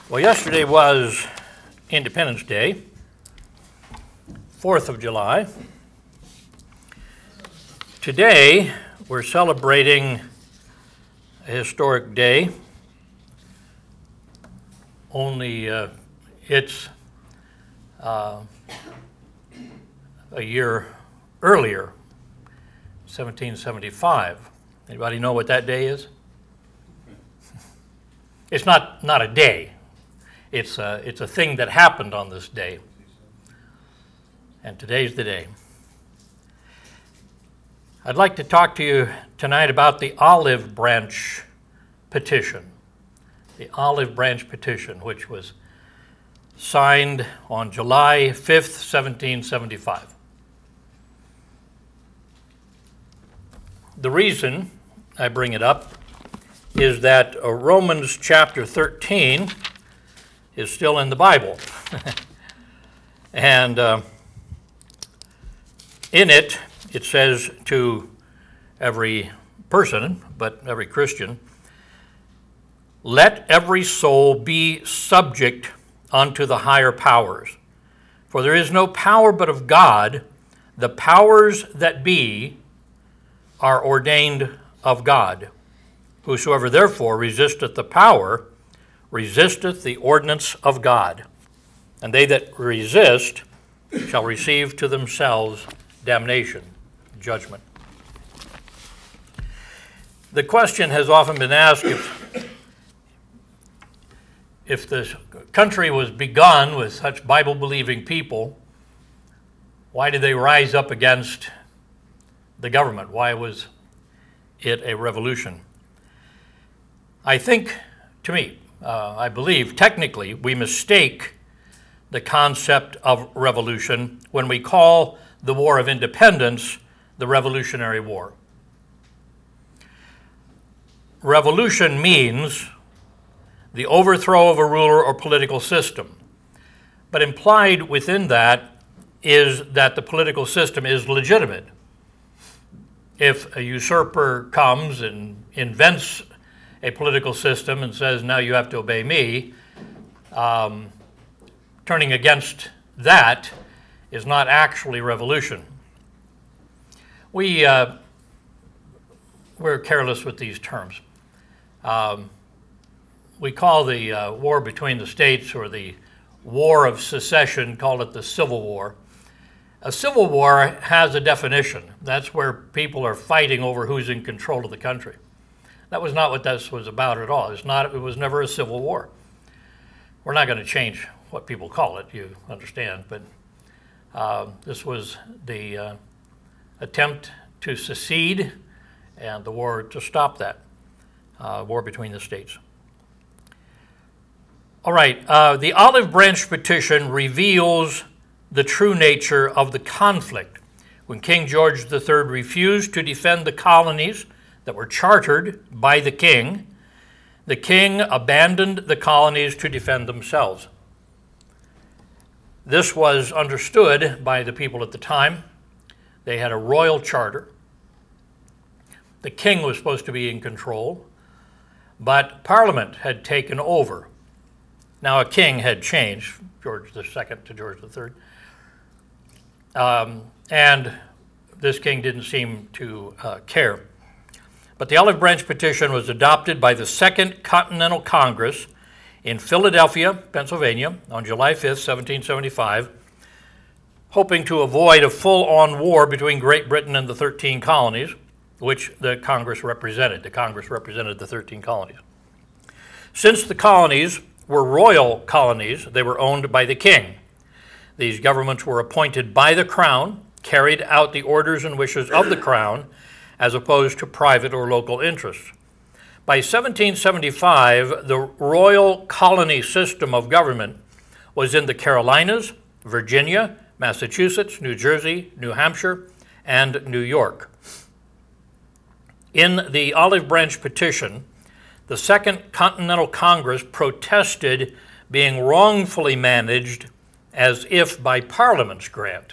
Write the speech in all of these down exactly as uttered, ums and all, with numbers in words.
Well, yesterday was Independence Day, fourth of July. Today, we're celebrating a historic day, only uh, it's uh, a year earlier, seventeen seventy-five. Anybody know what that day is? It's not, not a day. It's a, it's a thing that happened on this day. And today's the day. I'd like to talk to you tonight about the Olive Branch Petition. The Olive Branch Petition, which was signed on July fifth, seventeen seventy-five. The reason I bring it up is that uh, Romans chapter thirteen is still in the Bible. and uh, in it, it says to every person, but every Christian, let every soul be subject unto the higher powers. For there is no power but of God. The powers that be are ordained of God. Whosoever therefore resisteth the power, resisteth the ordinance of God. And they that resist shall receive to themselves damnation, judgment. The question has often been asked if, if the country was begun with such Bible-believing people, why did they rise up against the government? Why was it a revolution? I think, to me, uh, I believe, technically, we mistake the concept of revolution when we call the War of Independence the Revolutionary War. Revolution means the overthrow of a ruler or political system. But implied within that is that the political system is legitimate. If a usurper comes and invents a political system and says, now you have to obey me, um, turning against that is not actually revolution. We, uh, we're careless with these terms. Um, we call the uh, war between the states, or the War of Secession, call it the Civil War. A civil war has a definition. That's where people are fighting over who's in control of the country. That was not what this was about at all. It's not, it was never a civil war. We're not going to change what people call it, you understand, but uh, this was the uh, attempt to secede and the war to stop that, uh, war between the states. All right, uh, the Olive Branch Petition reveals the true nature of the conflict. When King George the Third refused to defend the colonies that were chartered by the king, the king abandoned the colonies to defend themselves. This was understood by the people at the time. They had a royal charter. The king was supposed to be in control, but Parliament had taken over. Now a king had changed, George the Second to George the Third, um, and this king didn't seem to uh, care. But the Olive Branch Petition was adopted by the Second Continental Congress in Philadelphia, Pennsylvania, on July fifth, seventeen seventy-five, hoping to avoid a full-on war between Great Britain and the thirteen colonies, which the Congress represented. The Congress represented the thirteen colonies. Since the colonies were royal colonies, they were owned by the king. These governments were appointed by the crown, carried out the orders and wishes of the crown, as opposed to private or local interests. By seventeen seventy-five, the royal colony system of government was in the Carolinas, Virginia, Massachusetts, New Jersey, New Hampshire, and New York. In the Olive Branch Petition, the Second Continental Congress protested being wrongfully managed as if by Parliament's grant,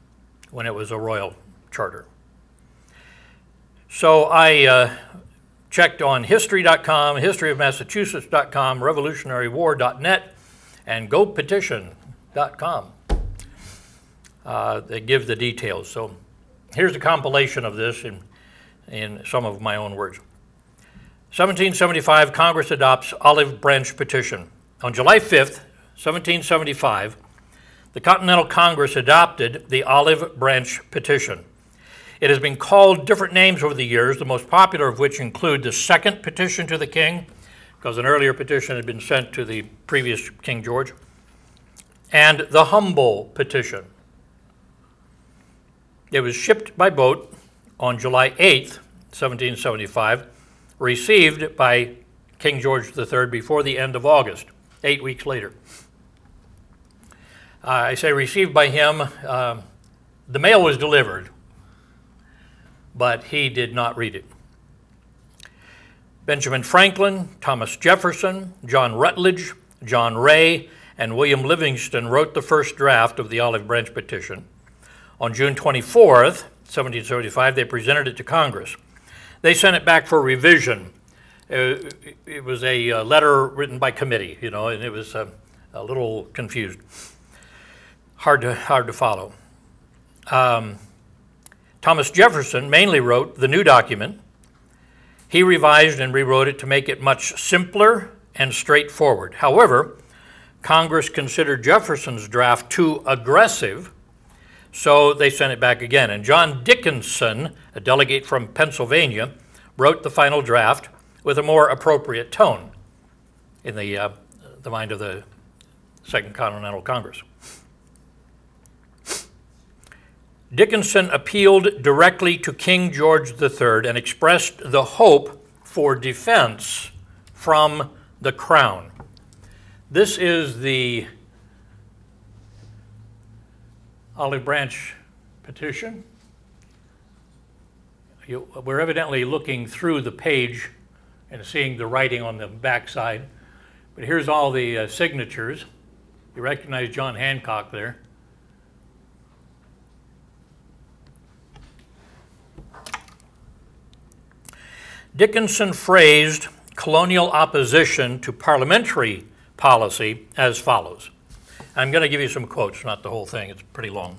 when it was a royal charter. So I uh, checked on history dot com, history of massachusetts dot com, revolutionary war dot net, and go petition dot com. Uh, they give the details. So here's a compilation of this in, in some of my own words. seventeen seventy-five, Congress adopts Olive Branch Petition. On July fifth, seventeen seventy-five, the Continental Congress adopted the Olive Branch Petition. It has been called different names over the years, the most popular of which include the Second Petition to the King, because an earlier petition had been sent to the previous King George, and the Humble Petition. It was shipped by boat on July eighth, seventeen seventy-five, received by King George the Third before the end of August, eight weeks later. Uh, I say received by him. Uh, the mail was delivered, but he did not read it. Benjamin Franklin, Thomas Jefferson, John Rutledge, John Ray, and William Livingston wrote the first draft of the Olive Branch Petition. On June twenty-fourth, seventeen seventy-five, they presented it to Congress. They sent it back for revision. Uh, it was a uh, letter written by committee, you know, and it was uh, a little confused. Hard to, hard to follow. Um, Thomas Jefferson mainly wrote the new document. He revised and rewrote it to make it much simpler and straightforward. However, Congress considered Jefferson's draft too aggressive, so they sent it back again. And John Dickinson, a delegate from Pennsylvania, wrote the final draft with a more appropriate tone in the, uh, the mind of the Second Continental Congress. Dickinson appealed directly to King George the Third and expressed the hope for defense from the crown. This is the Olive Branch Petition. You, we're evidently looking through the page and seeing the writing on the backside. But here's all the uh, signatures. You recognize John Hancock there. Dickinson phrased colonial opposition to parliamentary policy as follows. I'm going to give you some quotes, not the whole thing. It's pretty long.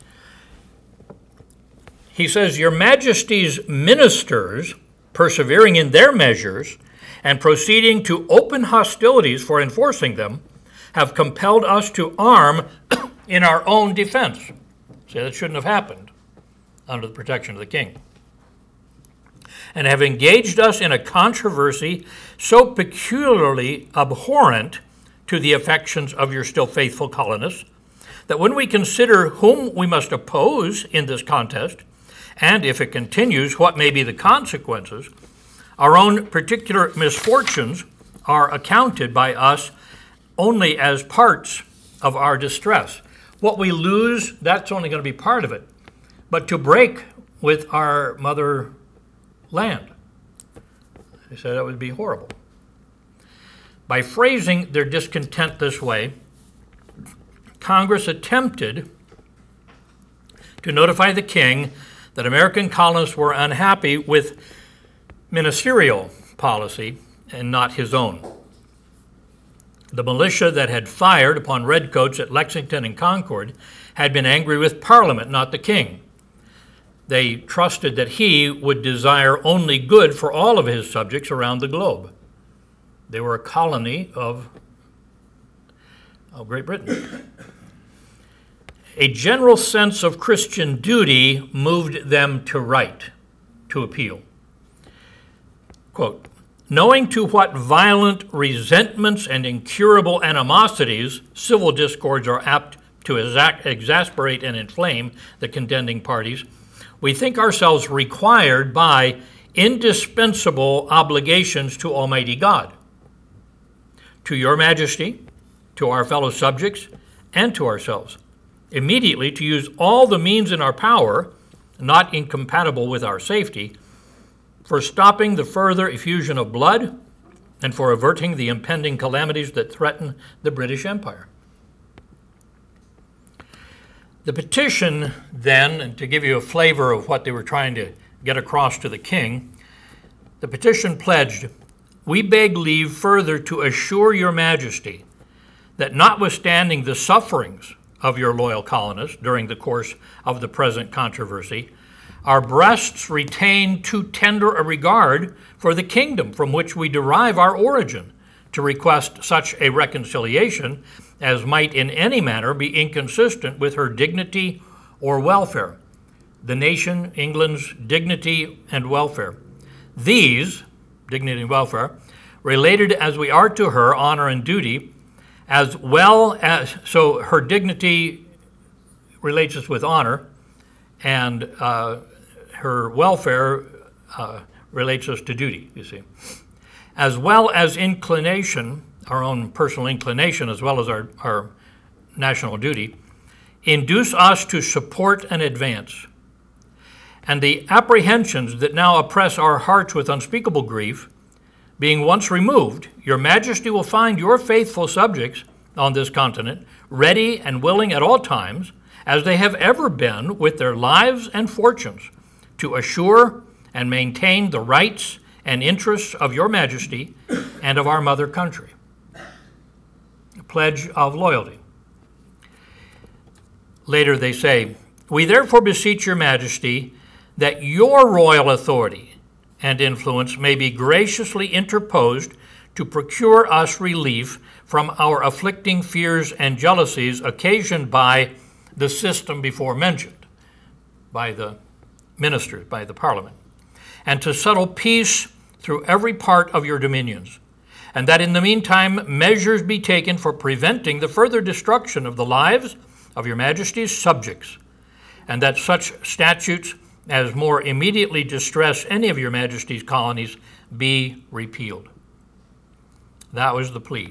He says, "Your Majesty's ministers, persevering in their measures and proceeding to open hostilities for enforcing them, have compelled us to arm in our own defense." See, that shouldn't have happened under the protection of the king. "And have engaged us in a controversy so peculiarly abhorrent to the affections of your still faithful colonists, that when we consider whom we must oppose in this contest, and if it continues, what may be the consequences, our own particular misfortunes are accounted by us only as parts of our distress." What we lose, that's only going to be part of it. But to break with our mother land, they said that would be horrible. By phrasing their discontent this way, Congress attempted to notify the king that American colonists were unhappy with ministerial policy and not his own. The militia that had fired upon redcoats at Lexington and Concord had been angry with Parliament, not the king. They trusted that he would desire only good for all of his subjects around the globe. They were a colony of, of Great Britain. A general sense of Christian duty moved them to write, to appeal. Quote, "Knowing to what violent resentments and incurable animosities civil discords are apt to exa- exasperate and inflame the contending parties, we think ourselves required by indispensable obligations to Almighty God, to your Majesty, to our fellow subjects, and to ourselves, immediately to use all the means in our power, not incompatible with our safety, for stopping the further effusion of blood and for averting the impending calamities that threaten the British Empire." The petition then, and to give you a flavor of what they were trying to get across to the king, The petition pledged, "We beg leave further to assure your majesty that notwithstanding the sufferings of your loyal colonists during the course of the present controversy, our breasts retain too tender a regard for the kingdom from which we derive our origin to request such a reconciliation as might in any manner be inconsistent with her dignity or welfare, the nation, England's dignity and welfare. These, dignity and welfare, related as we are to her honor and duty, as well as, so her dignity relates us with honor, and uh, her welfare uh, relates us to duty, you see, as well as inclination, our own personal inclination, as well as our, our national duty, induce us to support and advance. And the apprehensions that now oppress our hearts with unspeakable grief, being once removed, your majesty will find your faithful subjects on this continent ready and willing at all times, as they have ever been with their lives and fortunes, to assure and maintain the rights and interests of your majesty and of our mother country." A pledge of loyalty. Later they say, "We therefore beseech your majesty that your royal authority and influence may be graciously interposed to procure us relief from our afflicting fears and jealousies occasioned by the system before mentioned, by the ministers, by the parliament, and to settle peace through every part of your dominions, and that in the meantime measures be taken for preventing the further destruction of the lives of your majesty's subjects, and that such statutes as more immediately distress any of your majesty's colonies be repealed." That was the plea.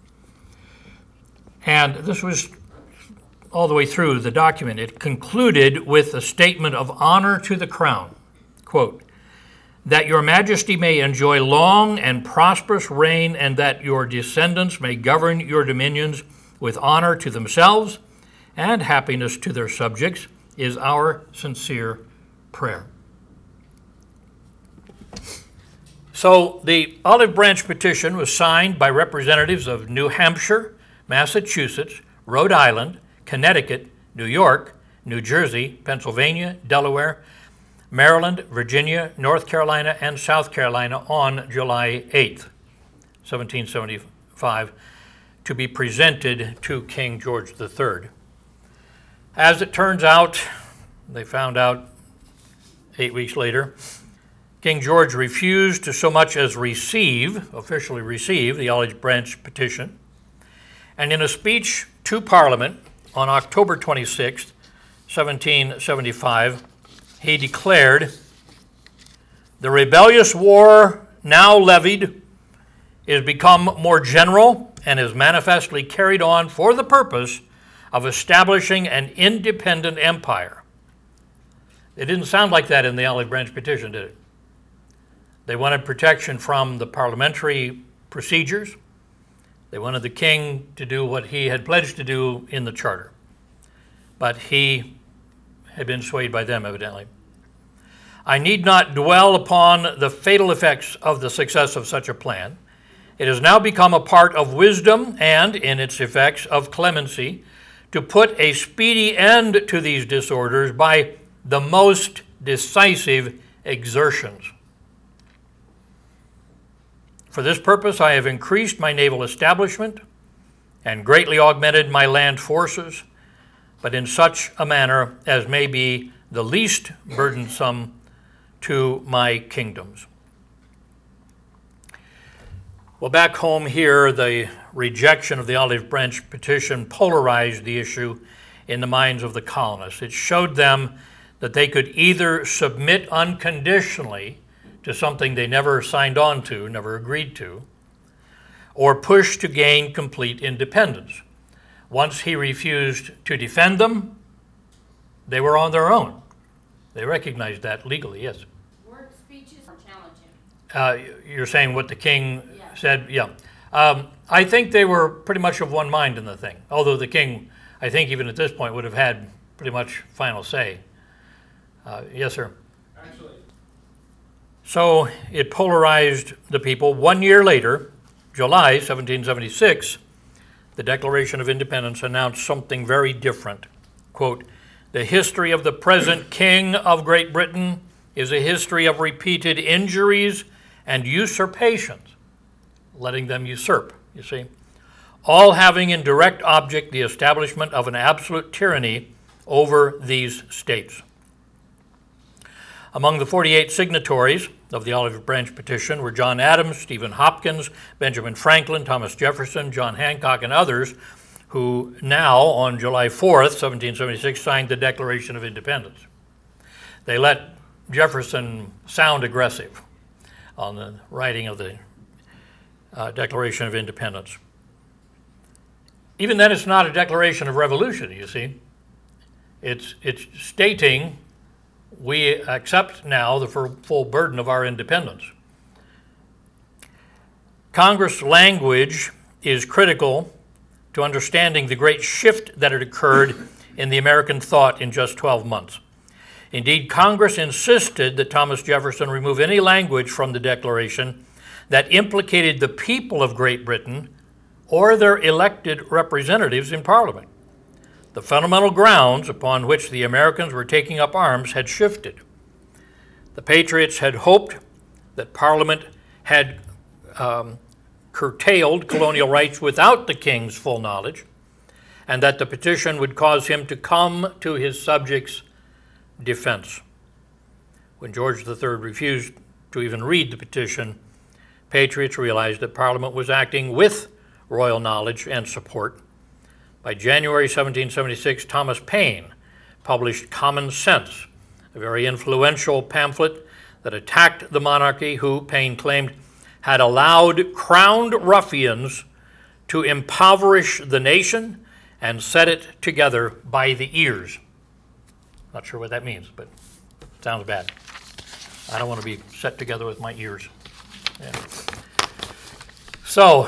And this was all the way through the document. It concluded with a statement of honor to the crown, quote, "that your majesty may enjoy long and prosperous reign, and that your descendants may govern your dominions with honor to themselves and happiness to their subjects, is our sincere prayer." So the Olive Branch petition was signed by representatives of New Hampshire, Massachusetts, Rhode Island, Connecticut, New York, New Jersey, Pennsylvania, Delaware, Maryland, Virginia, North Carolina, and South Carolina on July eighth, seventeen seventy-five, to be presented to King George the Third. As it turns out, they found out eight weeks later, King George refused to so much as receive, officially receive, the Olive Branch petition. And in a speech to Parliament on October twenty-sixth, seventeen seventy-five, he declared, "The rebellious war now levied is become more general and is manifestly carried on for the purpose of establishing an independent empire." It didn't sound like that in the Olive Branch petition, did it? They wanted protection from the parliamentary procedures. They wanted the king to do what he had pledged to do in the charter. But he had been swayed by them, evidently. "I need not dwell upon the fatal effects of the success of such a plan. It has now become a part of wisdom and, in its effects, of clemency, to put a speedy end to these disorders by the most decisive exertions. For this purpose I have increased my naval establishment and greatly augmented my land forces, but in such a manner as may be the least burdensome to my kingdoms." Well, back home here, the rejection of the Olive Branch petition polarized the issue in the minds of the colonists. It showed them that they could either submit unconditionally to something they never signed on to, never agreed to, or push to gain complete independence. Once he refused to defend them, they were on their own. They recognized that legally, yes. Were speeches or challenging? Uh, you're saying what the king Yeah. said? Yeah. Um, I think they were pretty much of one mind in the thing, although the king, I think even at this point, would have had pretty much final say. Uh, yes, sir? Actually, So it polarized the people. One year later, July seventeen seventy-six, the Declaration of Independence announced something very different. Quote, "The history of the present King of Great Britain is a history of repeated injuries and usurpations," letting them usurp, you see, "all having in direct object the establishment of an absolute tyranny over these states." Among the forty-eight signatories of the Olive Branch Petition were John Adams, Stephen Hopkins, Benjamin Franklin, Thomas Jefferson, John Hancock, and others, who now, on July fourth, seventeen seventy-six, signed the Declaration of Independence. They let Jefferson sound aggressive on the writing of the uh, Declaration of Independence. Even then, it's not a declaration of revolution, you see. It's, it's stating we accept now the full burden of our independence. Congress language is critical to understanding the great shift that had occurred in the American thought in just twelve months. Indeed, Congress insisted that Thomas Jefferson remove any language from the Declaration that implicated the people of Great Britain or their elected representatives in Parliament. The fundamental grounds upon which the Americans were taking up arms had shifted. The Patriots had hoped that Parliament had um, curtailed colonial rights without the King's full knowledge, and that the petition would cause him to come to his subjects' defense. When George the Third refused to even read the petition, Patriots realized that Parliament was acting with royal knowledge and support. By January seventeen seventy-six, Thomas Paine published Common Sense, a very influential pamphlet that attacked the monarchy who, Paine claimed, had allowed crowned ruffians to impoverish the nation and set it together by the ears. Not sure what that means, but it sounds bad. I don't want to be set together with my ears. Yeah. So,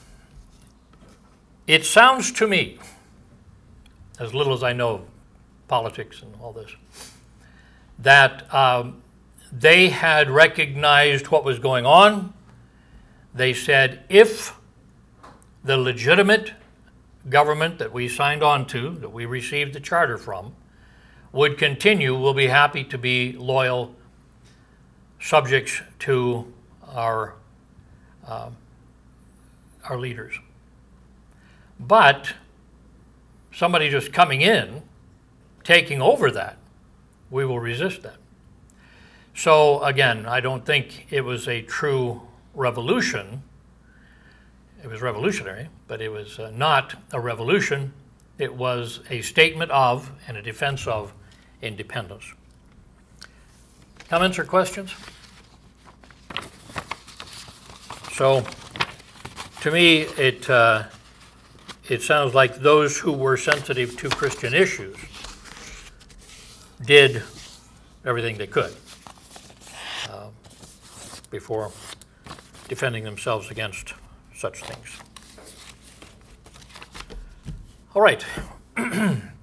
it sounds to me, as little as I know of politics and all this, that um, they had recognized what was going on. They said, if the legitimate government that we signed on to, that we received the charter from, would continue, we'll be happy to be loyal subjects to our, uh, our leaders. But somebody just coming in, taking over that, we will resist that. So again, I don't think it was a true revolution. It was revolutionary, but it was uh, not a revolution. It was a statement of and a defense of independence. Comments or questions? So, to me, it uh, it sounds like those who were sensitive to Christian issues did everything they could uh, before defending themselves against such things. All right.